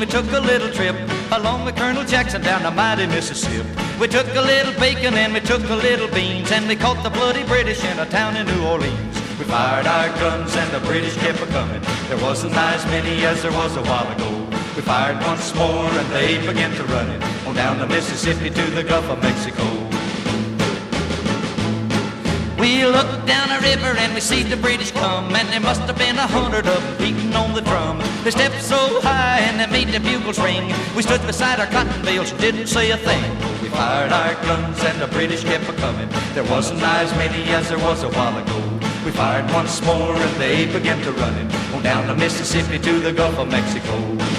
we took a little trip along with Colonel Jackson down the mighty Mississippi. We took a little bacon and we took a little beans, and we caught the bloody British in a town in New Orleans. We fired our guns and the British kept a-coming. There wasn't as many as there was a while ago. We fired once more and they began to run it on down the Mississippi to the Gulf of Mexico. We looked down the river and we see the British come, and there must have been 100 of them beating on the drum. They stepped so high and they made the bugles ring. We stood beside our cotton bales and didn't say a thing. We fired our guns and the British kept a-coming. There wasn't as many as there was a while ago. We fired once more and they began to run it on down the Mississippi to the Gulf of Mexico.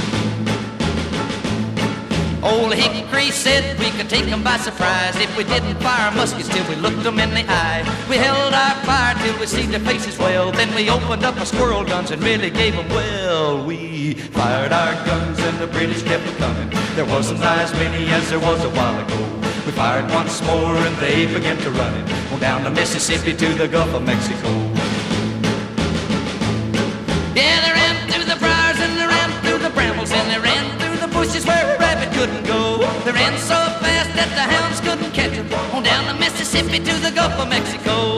Old Hickory said we could take them by surprise if we didn't fire muskets till we looked them in the eye. We held our fire till we see their faces well, then we opened up our squirrel guns and really gave them well. We fired our guns and the British kept coming. There wasn't as many as there was a while ago. We fired once more and they began to run it on down the Mississippi to the Gulf of Mexico. Yeah, they ran through the briars and they ran through the brambles and they ran through the bushes where a rabbit couldn't go. They ran so fast that the hounds couldn't catch them on down the Mississippi to the Gulf of Mexico.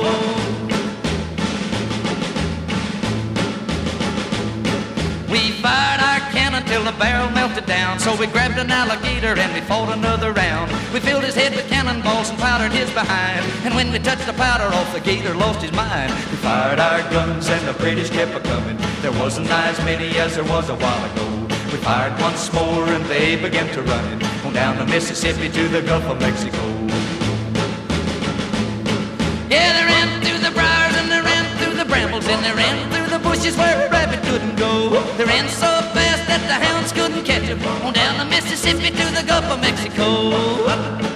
We fired our cannon till the barrel melted down, so we grabbed an alligator and we fought another round. We filled his head with cannonballs and powdered his behind, and when we touched the powder off, the gator lost his mind. We fired our guns and the British kept a-coming. There wasn't as many as there was a while ago. We fired once more and they began to run it on down the Mississippi to the Gulf of Mexico. Yeah, they ran through the briars and they ran through the brambles and they ran through the bushes where a rabbit couldn't go. They ran so fast that the hounds couldn't catch them on down the Mississippi to the Gulf of Mexico.